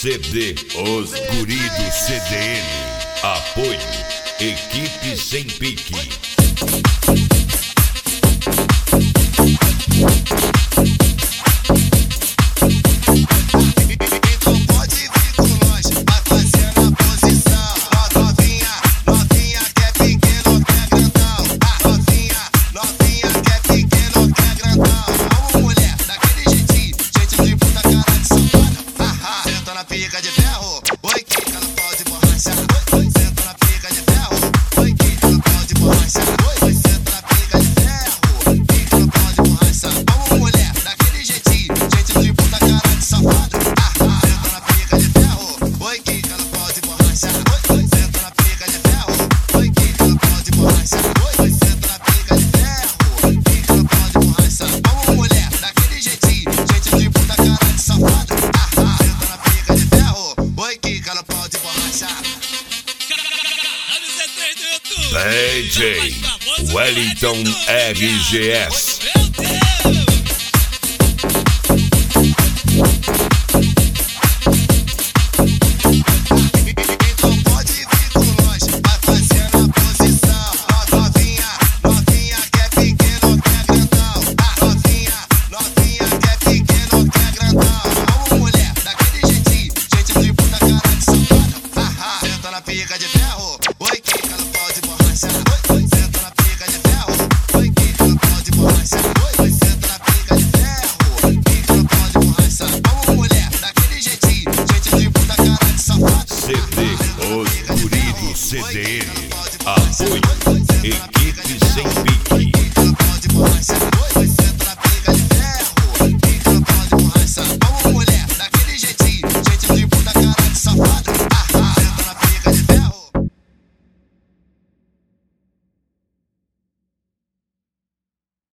CD Os Guri do CDN. Apoio Equipe Sem Pique. Pica de ferro, oi, quica no pau de borracha. Oi, senta na pica de ferro, oi, quica no pau de borracha. Oi, senta na pica de ferro, quica no pau de borracha. Vamos, mulher, daquele jeitinho, jeito de puta, cara de safado. Senta na pica de ferro, oi, quica no pau de borracha. Oi, senta na pica de ferro, oi, quica no pau de borracha. Oi, senta na pica de ferro, quica no pau de borracha. Vamos, mulher, daquele jeitinho, jeito de puta, cara de safado. DJ Wellington RGS.